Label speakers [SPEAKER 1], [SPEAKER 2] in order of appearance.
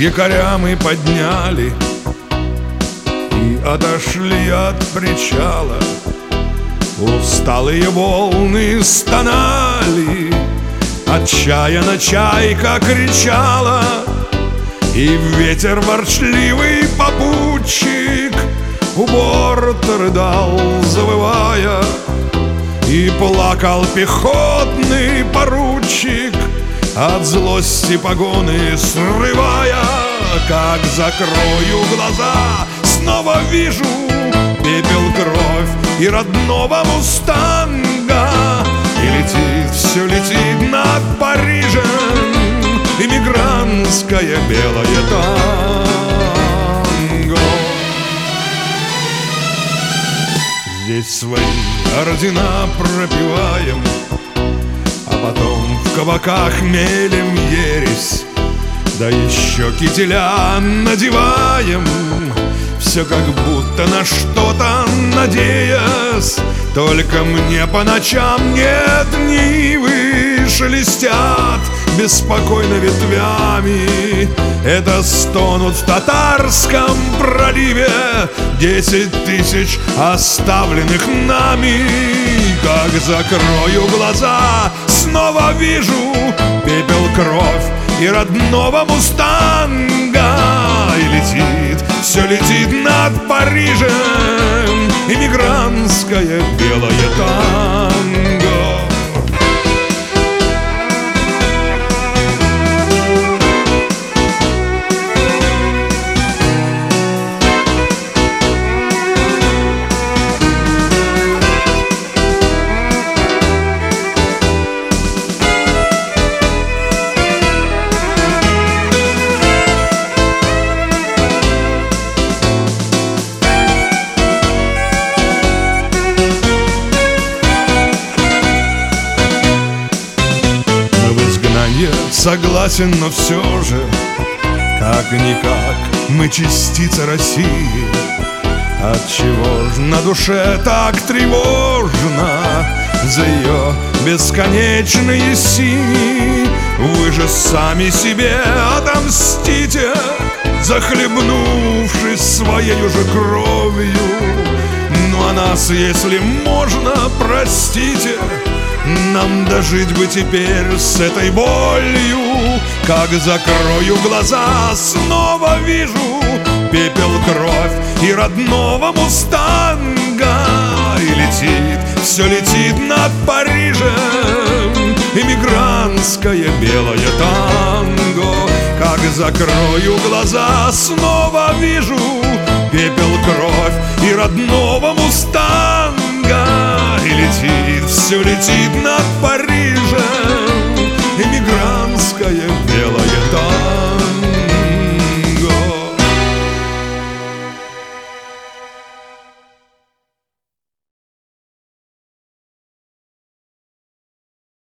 [SPEAKER 1] якоря мы подняли и отошли от причала. Усталые волны стонали, отчаянно чайка кричала, и ветер ворчливый попутчик у борта рыдал, завывая, и плакал пехотный поручик, от злости погоны срывая. Как закрою глаза, снова вижу пепел, кровь и родного мустанга. И летит, все летит над Парижем эмигрантское белое танго. Здесь свои ордена пропиваем, а потом в кабаках мелем ересь, да еще кителя надеваем, все как будто на что-то надеясь. Только мне по ночам нет нивы, шелестят беспокойно ветвями. Это стонут в Татарском проливе 10 тысяч оставленных нами. Как закрою глаза, снова вижу пепел, кровь и родного мустанга. И летит, все летит над Парижем эмигрантское белое танго. Согласен, но все же, как-никак, мы частица России. Отчего ж на душе так тревожно за ее бесконечные синие? Вы же сами себе отомстите, захлебнувшись своей уже кровью. Ну а нас, если можно, простите, нам дожить бы теперь с этой болью. Как закрою глаза, снова вижу пепел, кровь и родного мустанга. И летит, все летит над Парижем эмигрантское белое танго. Как закрою глаза, снова вижу пепел, кровь и родного мустанга. И летит, все летит над Парижем